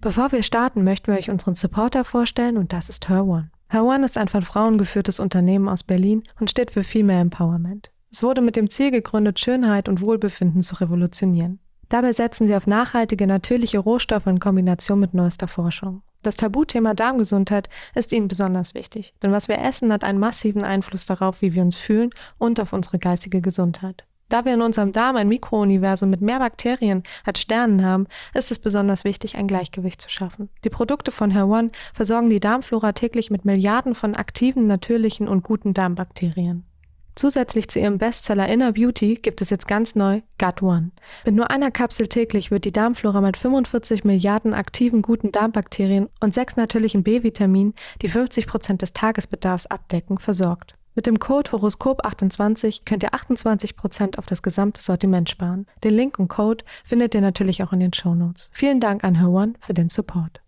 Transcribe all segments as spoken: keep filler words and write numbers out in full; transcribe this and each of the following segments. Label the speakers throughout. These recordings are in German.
Speaker 1: Bevor wir starten, möchten wir euch unseren Supporter vorstellen und das ist Her One. Her One ist ein von Frauen geführtes Unternehmen aus Berlin und steht für Female Empowerment. Es wurde mit dem Ziel gegründet, Schönheit und Wohlbefinden zu revolutionieren. Dabei setzen sie auf nachhaltige, natürliche Rohstoffe in Kombination mit neuester Forschung. Das Tabuthema Darmgesundheit ist ihnen besonders wichtig, denn was wir essen, hat einen massiven Einfluss darauf, wie wir uns fühlen und auf unsere geistige Gesundheit. Da wir in unserem Darm ein Mikrouniversum mit mehr Bakterien als Sternen haben, ist es besonders wichtig, ein Gleichgewicht zu schaffen. Die Produkte von Her One versorgen die Darmflora täglich mit Milliarden von aktiven, natürlichen und guten Darmbakterien. Zusätzlich zu ihrem Bestseller Inner Beauty gibt es jetzt ganz neu Gut One. Mit nur einer Kapsel täglich wird die Darmflora mit fünfundvierzig Milliarden aktiven guten Darmbakterien und sechs natürlichen B-Vitaminen, die fünfzig Prozent des Tagesbedarfs abdecken, versorgt. Mit dem Code Horoskop achtundzwanzig könnt ihr achtundzwanzig Prozent auf das gesamte Sortiment sparen. Den Link und Code findet ihr natürlich auch in den Shownotes. Vielen Dank an Her One für den Support.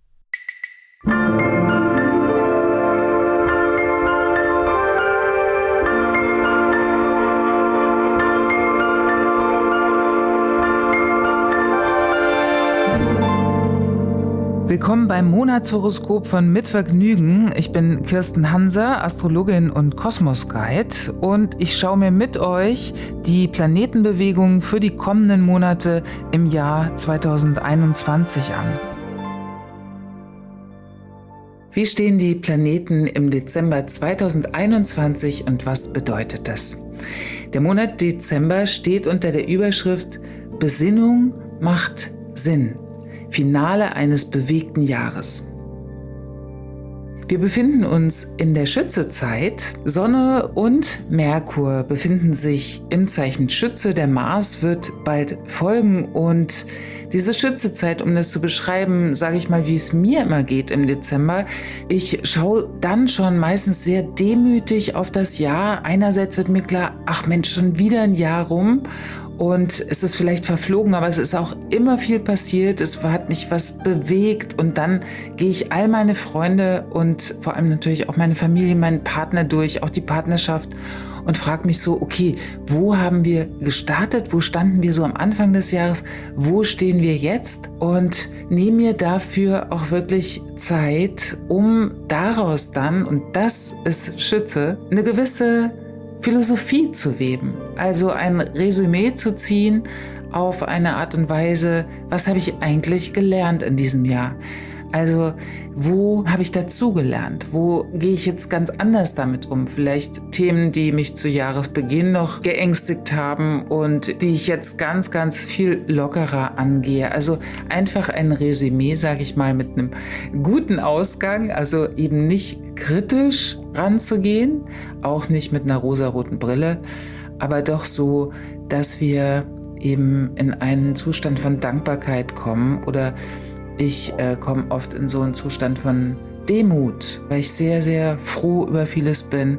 Speaker 2: Willkommen beim Monatshoroskop von Mit Vergnügen. Ich bin Kirsten Hanser, Astrologin und Kosmos-Guide und ich schaue mir mit euch die Planetenbewegungen für die kommenden Monate im Jahr zweitausendeinundzwanzig an. Wie stehen die Planeten im Dezember zweitausendeinundzwanzig und was bedeutet das? Der Monat Dezember steht unter der Überschrift Besinnung macht Sinn. Finale eines bewegten Jahres. Wir befinden uns in der Schützezeit. Sonne und Merkur befinden sich im Zeichen Schütze. Der Mars wird bald folgen und diese Schützezeit, um das zu beschreiben, sage ich mal, wie es mir immer geht im Dezember. Ich schaue dann schon meistens sehr demütig auf das Jahr. Einerseits wird mir klar, ach Mensch, schon wieder ein Jahr rum. Und es ist vielleicht verflogen, aber es ist auch immer viel passiert. Es hat mich was bewegt und dann gehe ich all meine Freunde und vor allem natürlich auch meine Familie, meinen Partner durch, auch die Partnerschaft und frage mich so, okay, wo haben wir gestartet? Wo standen wir so am Anfang des Jahres? Wo stehen wir jetzt? Und nehme mir dafür auch wirklich Zeit, um daraus dann, und das ist Schütze, eine gewisse Philosophie zu weben, also ein Resümee zu ziehen auf eine Art und Weise, was habe ich eigentlich gelernt in diesem Jahr? Also wo habe ich dazugelernt? Wo gehe ich jetzt ganz anders damit um? Vielleicht Themen, die mich zu Jahresbeginn noch geängstigt haben und die ich jetzt ganz, ganz viel lockerer angehe. Also einfach ein Resümee, sage ich mal, mit einem guten Ausgang, also eben nicht kritisch ranzugehen, auch nicht mit einer rosaroten Brille, aber doch so, dass wir eben in einen Zustand von Dankbarkeit kommen oder ich äh, komme oft in so einen Zustand von Demut, weil ich sehr, sehr froh über vieles bin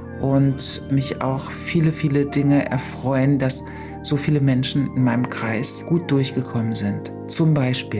Speaker 2: und mich auch viele, viele Dinge erfreuen, dass so viele Menschen in meinem Kreis gut durchgekommen sind. Zum Beispiel.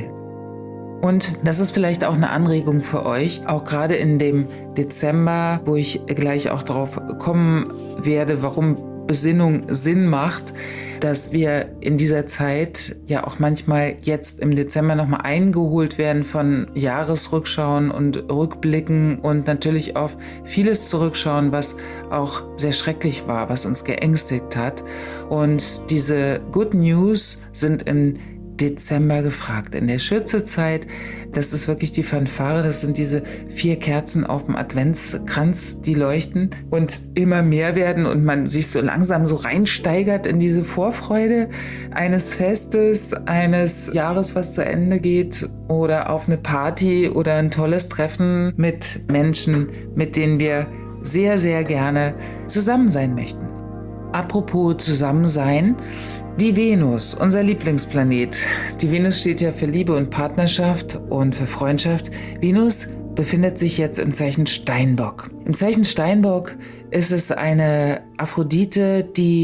Speaker 2: Und das ist vielleicht auch eine Anregung für euch, auch gerade in dem Dezember, wo ich gleich auch darauf kommen werde, warum Besinnung Sinn macht, dass wir in dieser Zeit ja auch manchmal jetzt im Dezember nochmal eingeholt werden von Jahresrückschauen und Rückblicken und natürlich auf vieles zurückschauen, was auch sehr schrecklich war, was uns geängstigt hat. Und diese Good News sind im Dezember gefragt. In der Schützezeit, das ist wirklich die Fanfare, das sind diese vier Kerzen auf dem Adventskranz, die leuchten und immer mehr werden und man sich so langsam so reinsteigert in diese Vorfreude eines Festes, eines Jahres, was zu Ende geht oder auf eine Party oder ein tolles Treffen mit Menschen, mit denen wir sehr, sehr gerne zusammen sein möchten. Apropos Zusammensein, die Venus, unser Lieblingsplanet. Die Venus steht ja für Liebe und Partnerschaft und für Freundschaft. Venus befindet sich jetzt im Zeichen Steinbock. Im Zeichen Steinbock ist es eine Aphrodite, die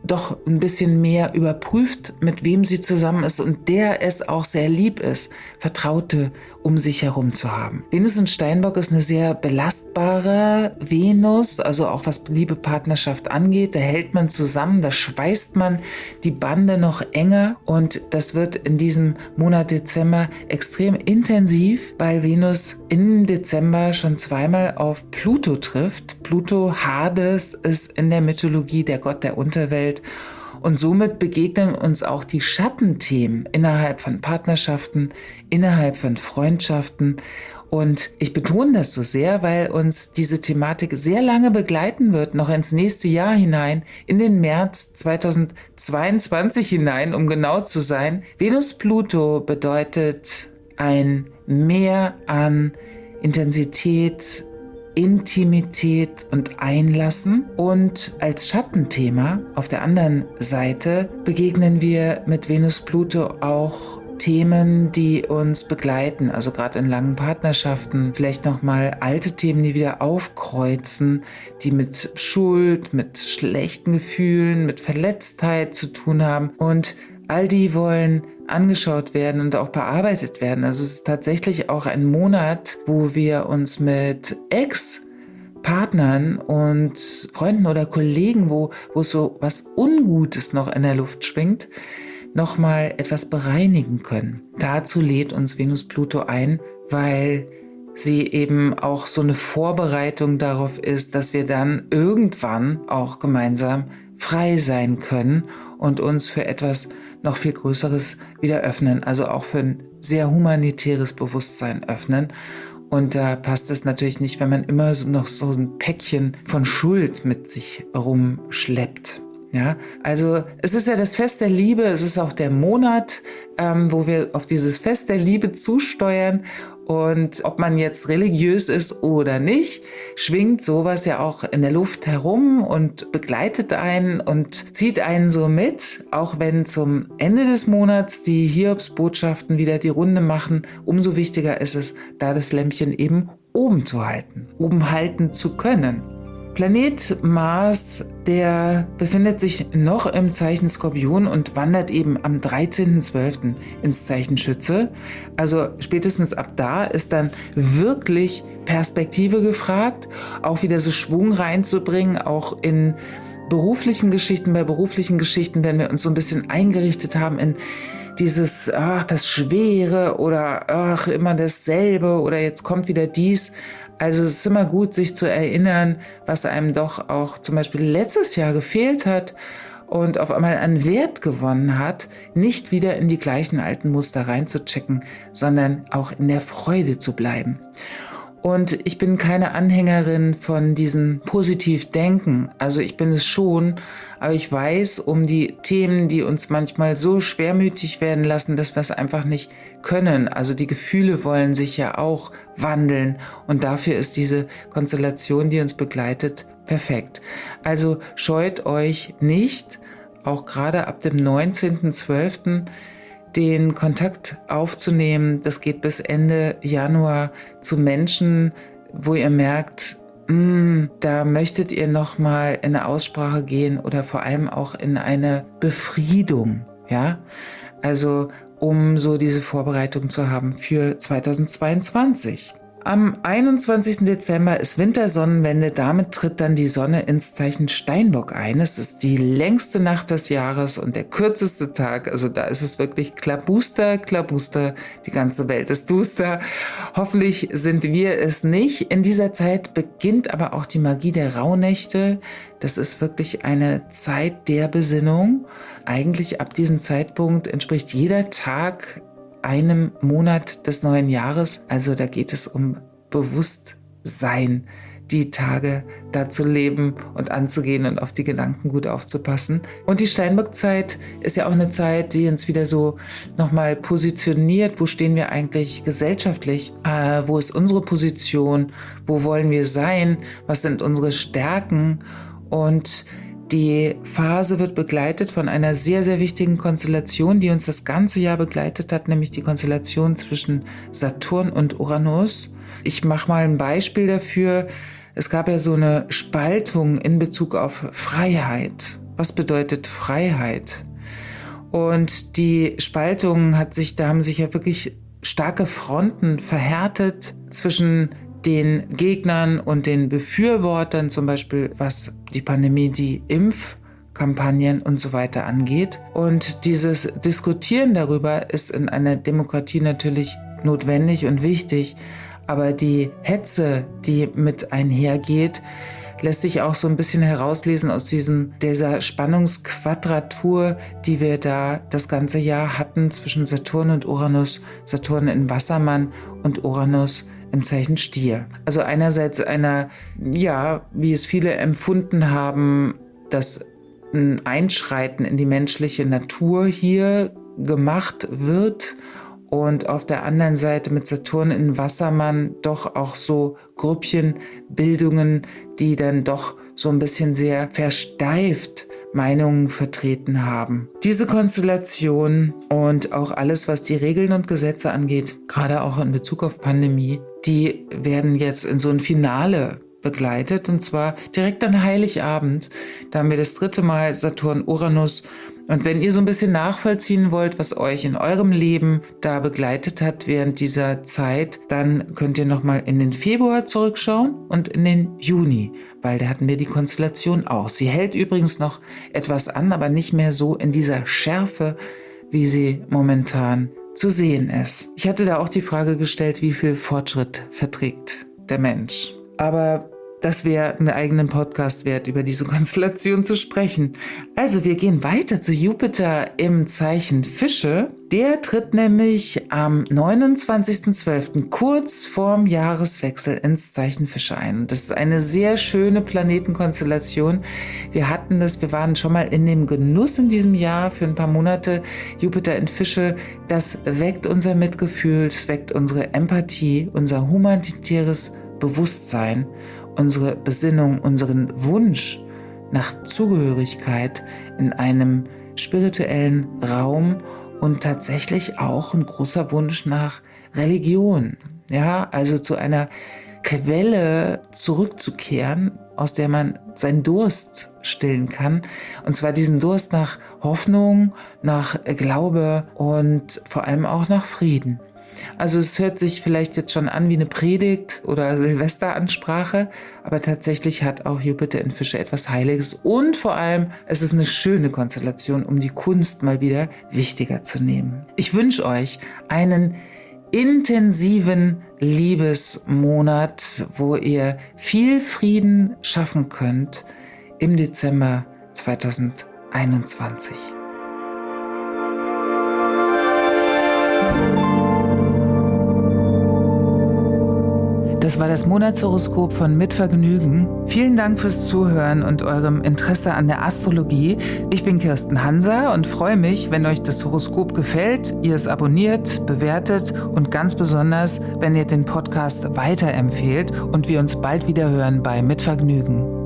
Speaker 2: doch ein bisschen mehr überprüft, mit wem sie zusammen ist und der es auch sehr lieb ist, Vertraute um sich herum zu haben. Venus in Steinbock ist eine sehr belastbare Venus, also auch was Liebe, Partnerschaft angeht. Da hält man zusammen, da schweißt man die Bande noch enger und das wird in diesem Monat Dezember extrem intensiv, weil Venus im Dezember schon zweimal auf Pluto trifft. Pluto, Hades, ist in der Mythologie der Gott der Unterwelt. Und somit begegnen uns auch die Schattenthemen innerhalb von Partnerschaften, innerhalb von Freundschaften. Und ich betone das so sehr, weil uns diese Thematik sehr lange begleiten wird, noch ins nächste Jahr hinein, in den März zweitausendzweiundzwanzig hinein, um genau zu sein. Venus-Pluto bedeutet ein Mehr an Intensität, Intimität und Einlassen. Und als Schattenthema auf der anderen Seite begegnen wir mit Venus-Pluto auch Themen, die uns begleiten, also gerade in langen Partnerschaften, vielleicht nochmal alte Themen, die wieder aufkreuzen, die mit Schuld, mit schlechten Gefühlen, mit Verletztheit zu tun haben. Und all die wollen angeschaut werden und auch bearbeitet werden. Also es ist tatsächlich auch ein Monat, wo wir uns mit Ex-Partnern und Freunden oder Kollegen, wo, wo so was Ungutes noch in der Luft schwingt, nochmal etwas bereinigen können. Dazu lädt uns Venus-Pluto ein, weil sie eben auch so eine Vorbereitung darauf ist, dass wir dann irgendwann auch gemeinsam frei sein können und uns für etwas noch viel Größeres wieder öffnen, also auch für ein sehr humanitäres Bewusstsein öffnen. Und da passt es natürlich nicht, wenn man immer so noch so ein Päckchen von Schuld mit sich rumschleppt. Ja, also es ist ja das Fest der Liebe, es ist auch der Monat, ähm, wo wir auf dieses Fest der Liebe zusteuern. Und ob man jetzt religiös ist oder nicht, schwingt sowas ja auch in der Luft herum und begleitet einen und zieht einen so mit. Auch wenn zum Ende des Monats die Hiobsbotschaften wieder die Runde machen, umso wichtiger ist es, da das Lämpchen eben oben zu halten, oben halten zu können. Planet Mars, der befindet sich noch im Zeichen Skorpion und wandert eben am dreizehnten zwölften ins Zeichen Schütze. Also spätestens ab da ist dann wirklich Perspektive gefragt, auch wieder so Schwung reinzubringen, auch in beruflichen Geschichten. Bei beruflichen Geschichten, wenn wir uns so ein bisschen eingerichtet haben in dieses, ach, das Schwere oder ach, immer dasselbe oder jetzt kommt wieder dies. Also es ist immer gut, sich zu erinnern, was einem doch auch zum Beispiel letztes Jahr gefehlt hat und auf einmal an Wert gewonnen hat, nicht wieder in die gleichen alten Muster reinzuchecken, sondern auch in der Freude zu bleiben. Und ich bin keine Anhängerin von diesem Positivdenken. Also ich bin es schon, aber ich weiß um die Themen, die uns manchmal so schwermütig werden lassen, dass wir es einfach nicht können. Also die Gefühle wollen sich ja auch wandeln und dafür ist diese Konstellation, die uns begleitet, perfekt. Also scheut euch nicht, auch gerade ab dem neunzehnten zwölften den Kontakt aufzunehmen. Das geht bis Ende Januar zu Menschen, wo ihr merkt, mh, da möchtet ihr nochmal in eine Aussprache gehen oder vor allem auch in eine Befriedung. Ja, also um so diese Vorbereitung zu haben für zweitausendzweiundzwanzig. Am einundzwanzigsten Dezember ist Wintersonnenwende, damit tritt dann die Sonne ins Zeichen Steinbock ein. Es ist die längste Nacht des Jahres und der kürzeste Tag, also da ist es wirklich klabuster, klabuster, die ganze Welt ist duster. Hoffentlich sind wir es nicht. In dieser Zeit beginnt aber auch die Magie der Rauhnächte. Das ist wirklich eine Zeit der Besinnung. Eigentlich ab diesem Zeitpunkt entspricht jeder Tag einem Monat des neuen Jahres. Also da geht es um Bewusstsein, die Tage da zu leben und anzugehen und auf die Gedanken gut aufzupassen. Und die Steinbock-Zeit ist ja auch eine Zeit, die uns wieder so nochmal positioniert. Wo stehen wir eigentlich gesellschaftlich? Äh, wo ist unsere Position? Wo wollen wir sein? Was sind unsere Stärken? Und die Phase wird begleitet von einer sehr, sehr wichtigen Konstellation, die uns das ganze Jahr begleitet hat, nämlich die Konstellation zwischen Saturn und Uranus. Ich mache mal ein Beispiel dafür. Es gab ja so eine Spaltung in Bezug auf Freiheit. Was bedeutet Freiheit? Und die Spaltung hat sich, da haben sich ja wirklich starke Fronten verhärtet zwischen den Gegnern und den Befürwortern, zum Beispiel was die Pandemie, die Impfkampagnen und so weiter angeht. Und dieses Diskutieren darüber ist in einer Demokratie natürlich notwendig und wichtig, aber die Hetze, die mit einhergeht, lässt sich auch so ein bisschen herauslesen aus diesem, dieser Spannungsquadratur, die wir da das ganze Jahr hatten zwischen Saturn und Uranus, Saturn in Wassermann und Uranus im Zeichen Stier. Also einerseits einer, ja, wie es viele empfunden haben, dass ein Einschreiten in die menschliche Natur hier gemacht wird, und auf der anderen Seite mit Saturn in Wassermann doch auch so Grüppchenbildungen, die dann doch so ein bisschen sehr versteift Meinungen vertreten haben. Diese Konstellation und auch alles, was die Regeln und Gesetze angeht, gerade auch in Bezug auf Pandemie, die werden jetzt in so ein Finale begleitet, und zwar direkt an Heiligabend. Da haben wir das dritte Mal Saturn-Uranus. Und wenn ihr so ein bisschen nachvollziehen wollt, was euch in eurem Leben da begleitet hat während dieser Zeit, dann könnt ihr nochmal in den Februar zurückschauen und in den Juni, weil da hatten wir die Konstellation auch. Sie hält übrigens noch etwas an, aber nicht mehr so in dieser Schärfe, wie sie momentan zu sehen ist. Ich hatte da auch die Frage gestellt, wie viel Fortschritt verträgt der Mensch. Aber das wäre einen eigenen Podcast wert, über diese Konstellation zu sprechen. Also wir gehen weiter zu Jupiter im Zeichen Fische. Der tritt nämlich am neunundzwanzigsten zwölften kurz vorm Jahreswechsel ins Zeichen Fische ein. Und das ist eine sehr schöne Planetenkonstellation. Wir hatten das, wir waren schon mal in dem Genuss in diesem Jahr für ein paar Monate. Jupiter in Fische, das weckt unser Mitgefühl, es weckt unsere Empathie, unser humanitäres Bewusstsein, unsere Besinnung, unseren Wunsch nach Zugehörigkeit in einem spirituellen Raum und tatsächlich auch ein großer Wunsch nach Religion. Ja, also zu einer Quelle zurückzukehren, aus der man seinen Durst stillen kann. Und zwar diesen Durst nach Hoffnung, nach Glaube und vor allem auch nach Frieden. Also es hört sich vielleicht jetzt schon an wie eine Predigt oder Silvesteransprache, aber tatsächlich hat auch Jupiter in Fische etwas Heiliges und vor allem es ist eine schöne Konstellation, um die Kunst mal wieder wichtiger zu nehmen. Ich wünsche euch einen intensiven Liebesmonat, wo ihr viel Frieden schaffen könnt im Dezember zweitausendeinundzwanzig. Das war das Monatshoroskop von Mit Vergnügen. Vielen Dank fürs Zuhören und eurem Interesse an der Astrologie. Ich bin Kirsten Hanser und freue mich, wenn euch das Horoskop gefällt, ihr es abonniert, bewertet und ganz besonders, wenn ihr den Podcast weiterempfehlt und wir uns bald wieder hören bei Mit Vergnügen.